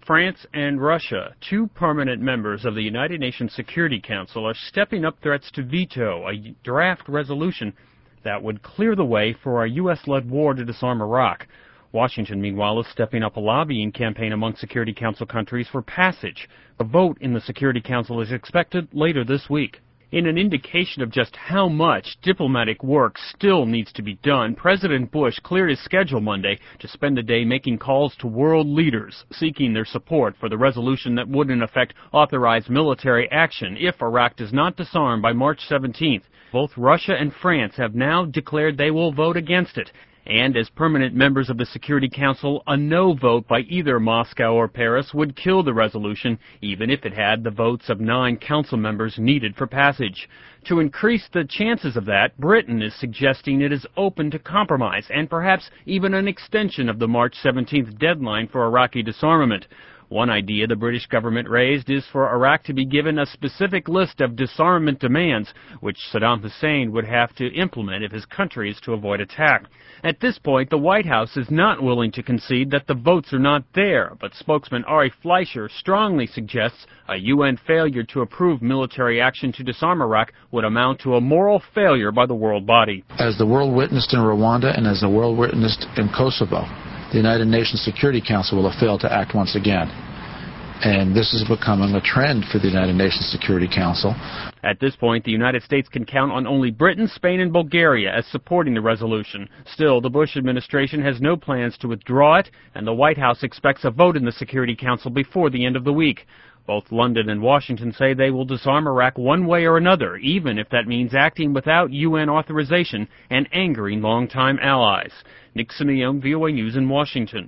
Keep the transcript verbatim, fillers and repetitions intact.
France and Russia, two permanent members of the United Nations Security Council, are stepping up threats to veto a draft resolution that would clear the way for a U S-led war to disarm Iraq. Washington, meanwhile, is stepping up a lobbying campaign among Security Council countries for passage. A vote in the Security Council is expected later this week. In an indication of just how much diplomatic work still needs to be done, President Bush cleared his schedule Monday to spend the day making calls to world leaders, seeking their support for the resolution that would in effect authorize military action if Iraq does not disarm by March seventeenth. Both Russia and France have now declared they will vote against it. And as permanent members of the Security Council, a no vote by either Moscow or Paris would kill the resolution, even if it had the votes of nine council members needed for passage. To increase the chances of that, Britain is suggesting it is open to compromise and perhaps even an extension of the March seventeenth deadline for Iraqi disarmament. One idea the British government raised is for Iraq to be given a specific list of disarmament demands, which Saddam Hussein would have to implement if his country is to avoid attack. At this point, the White House is not willing to concede that the votes are not there, but spokesman Ari Fleischer strongly suggests a U N failure to approve military action to disarm Iraq would amount to a moral failure by the world body. As the world witnessed in Rwanda and as the world witnessed in Kosovo, the United Nations Security Council will have failed to act once again. And this is becoming a trend for the United Nations Security Council. At this point, the United States can count on only Britain, Spain, and Bulgaria as supporting the resolution. Still, the Bush administration has no plans to withdraw it, and the White House expects a vote in the Security Council before the end of the week. Both London and Washington say they will disarm Iraq one way or another, even if that means acting without U N authorization and angering longtime allies. Nick Simeone, V O A News in Washington.